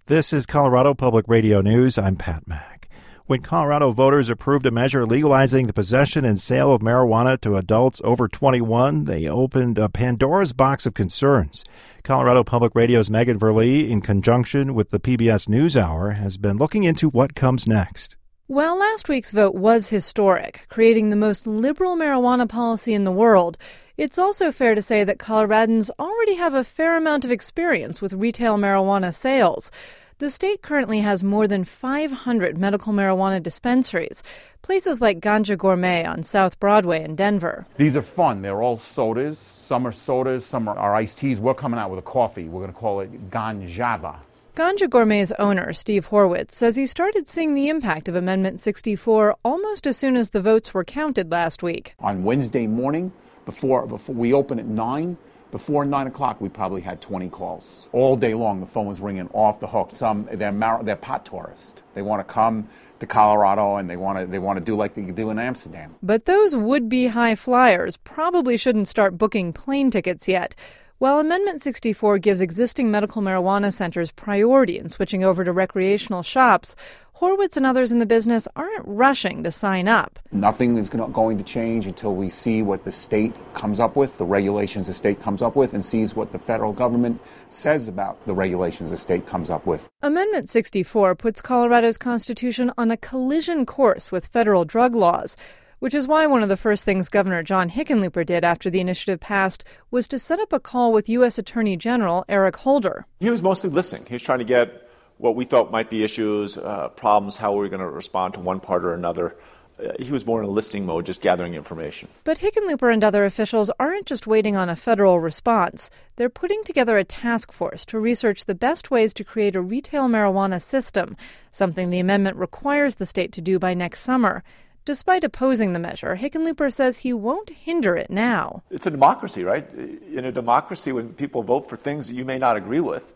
This is Colorado Public Radio News. I'm Pat Mack. When Colorado voters approved a measure legalizing the possession and sale of marijuana to adults over 21, they opened a Pandora's box of concerns. Colorado Public Radio's Megan Verlee, in conjunction with the PBS NewsHour, has been looking into what comes next. Well, last week's vote was historic, creating the most liberal marijuana policy in the world. It's also fair to say that Coloradans already have a fair amount of experience with retail marijuana sales. The state currently has more than 500 medical marijuana dispensaries, places like Ganja Gourmet on South Broadway in Denver. These are fun. They're all sodas. Some are sodas, some are iced teas. We're coming out with a coffee. We're going to call it Ganjava. Ganja Gourmet's owner, Steve Horwitz, says he started seeing the impact of Amendment 64 almost as soon as the votes were counted last week. On Wednesday morning, before we open at 9, before 9 o'clock, we probably had 20 calls. All day long, the phone was ringing off the hook. They're pot tourists. They want to come to Colorado and they want to do like they do in Amsterdam. But those would-be high flyers probably shouldn't start booking plane tickets yet. While Amendment 64 gives existing medical marijuana centers priority in switching over to recreational shops, Horwitz and others in the business aren't rushing to sign up. Nothing is going to change until we see what the state comes up with, the regulations the state comes up with, and sees what the federal government says about the regulations the state comes up with. Amendment 64 puts Colorado's constitution on a collision course with federal drug laws, which is why one of the first things Governor John Hickenlooper did after the initiative passed was to set up a call with U.S. Attorney General Eric Holder. He was mostly listening. He was trying to get what we thought might be issues, problems, how we were going to respond to one part or another. He was more in a listening mode, just gathering information. But Hickenlooper and other officials aren't just waiting on a federal response. They're putting together a task force to research the best ways to create a retail marijuana system, something the amendment requires the state to do by next summer. Despite opposing the measure, Hickenlooper says he won't hinder it now. It's a democracy, right? In a democracy, when people vote for things that you may not agree with,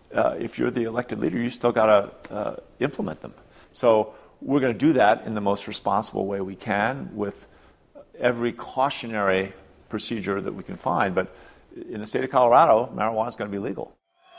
if you're the elected leader, you still got to implement them. So we're going to do that in the most responsible way we can with every cautionary procedure that we can find. But in the state of Colorado, marijuana is going to be legal.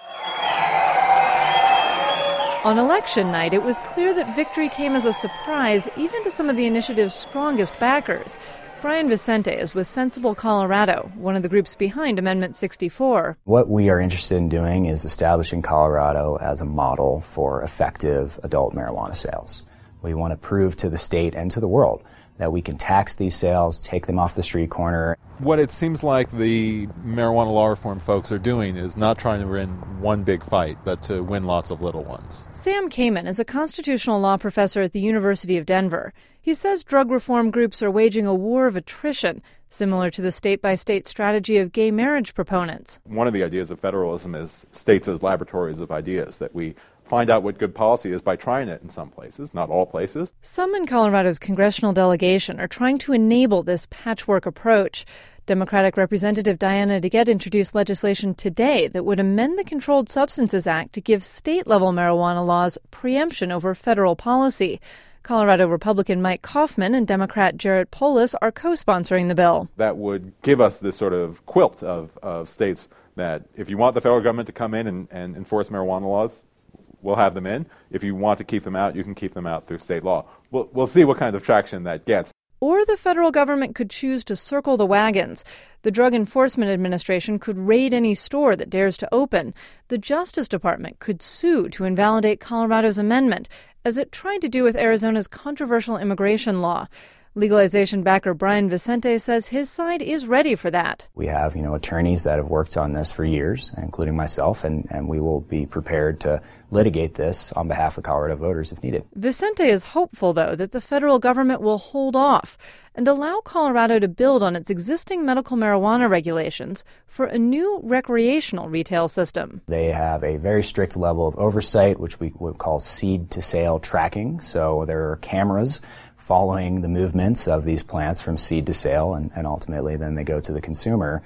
On election night, it was clear that victory came as a surprise even to some of the initiative's strongest backers. Brian Vicente is with Sensible Colorado, one of the groups behind Amendment 64. What we are interested in doing is establishing Colorado as a model for effective adult marijuana sales. We want to prove to the state and to the world that we can tax these sales, take them off the street corner. What it seems like the marijuana law reform folks are doing is not trying to win one big fight, but to win lots of little ones. Sam Kamen is a constitutional law professor at the University of Denver. He says drug reform groups are waging a war of attrition, similar to the state-by-state strategy of gay marriage proponents. One of the ideas of federalism is states as laboratories of ideas, that we find out what good policy is by trying it in some places, not all places. Some in Colorado's congressional delegation are trying to enable this patchwork approach. Democratic Representative Diana DeGette introduced legislation today that would amend the Controlled Substances Act to give state-level marijuana laws preemption over federal policy. Colorado Republican Mike Kaufman and Democrat Jarrett Polis are co-sponsoring the bill. That would give us this sort of quilt of states that if you want the federal government to come in and enforce marijuana laws, we'll have them in. If you want to keep them out, you can keep them out through state law. We'll see what kind of traction that gets. Or the federal government could choose to circle the wagons. The Drug Enforcement Administration could raid any store that dares to open. The Justice Department could sue to invalidate Colorado's amendment, as it tried to do with Arizona's controversial immigration law. Legalization backer Brian Vicente says his side is ready for that. We have, attorneys that have worked on this for years, including myself, and we will be prepared to litigate this on behalf of Colorado voters if needed. Vicente is hopeful, though, that the federal government will hold off and allow Colorado to build on its existing medical marijuana regulations for a new recreational retail system. They have a very strict level of oversight, which we would call seed-to-sale tracking. So there are cameras following the movements of these plants from seed to sale, and ultimately then they go to the consumer.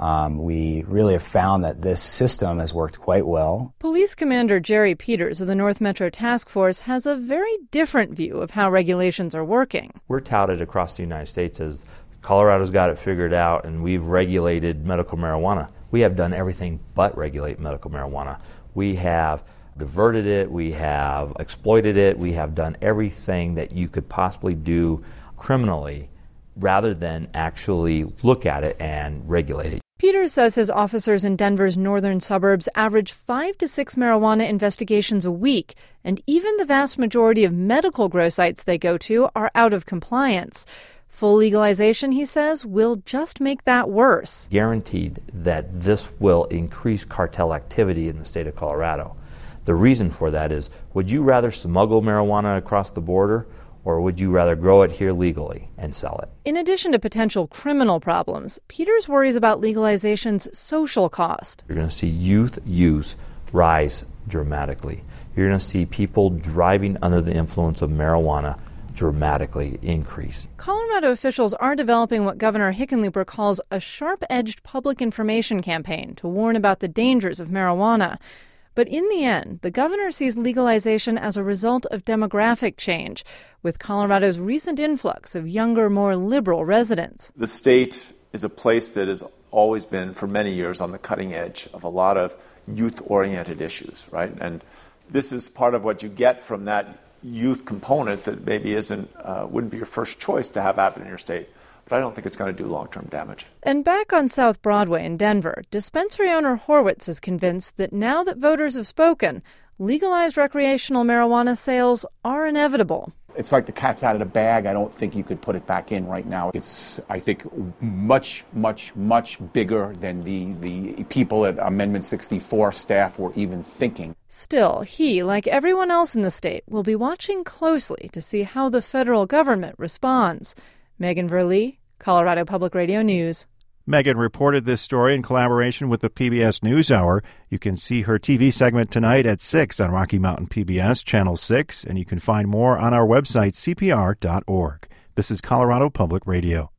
We really have found that this system has worked quite well. Police Commander Jerry Peters of the North Metro Task Force has a very different view of how regulations are working. We're touted across the United States as Colorado's got it figured out and we've regulated medical marijuana. We have done everything but regulate medical marijuana. We have diverted it, we have exploited it, we have done everything that you could possibly do criminally rather than actually look at it and regulate it. Peters says his officers in Denver's northern suburbs average 5 to 6 marijuana investigations a week, and even the vast majority of medical grow sites they go to are out of compliance. Full legalization, he says, will just make that worse. Guaranteed that this will increase cartel activity in the state of Colorado. The reason for that is, would you rather smuggle marijuana across the border, or would you rather grow it here legally and sell it? In addition to potential criminal problems, Peters worries about legalization's social cost. You're going to see youth use rise dramatically. You're going to see people driving under the influence of marijuana dramatically increase. Colorado officials are developing what Governor Hickenlooper calls a sharp-edged public information campaign to warn about the dangers of marijuana. But in the end, the governor sees legalization as a result of demographic change, with Colorado's recent influx of younger, more liberal residents. The state is a place that has always been, for many years, on the cutting edge of a lot of youth-oriented issues, right? And this is part of what you get from that youth component that maybe wouldn't be your first choice to have happen in your state. But I don't think it's going to do long-term damage. And back on South Broadway in Denver, dispensary owner Horwitz is convinced that now that voters have spoken, legalized recreational marijuana sales are inevitable. It's like the cat's out of the bag. I don't think you could put it back in right now. It's, I think, much, much, much bigger than the people at Amendment 64 staff were even thinking. Still, he, like everyone else in the state, will be watching closely to see how the federal government responds. Megan Verlee, Colorado Public Radio News. Megan reported this story in collaboration with the PBS NewsHour. You can see her TV segment tonight at 6 on Rocky Mountain PBS, Channel 6, and you can find more on our website, cpr.org. This is Colorado Public Radio.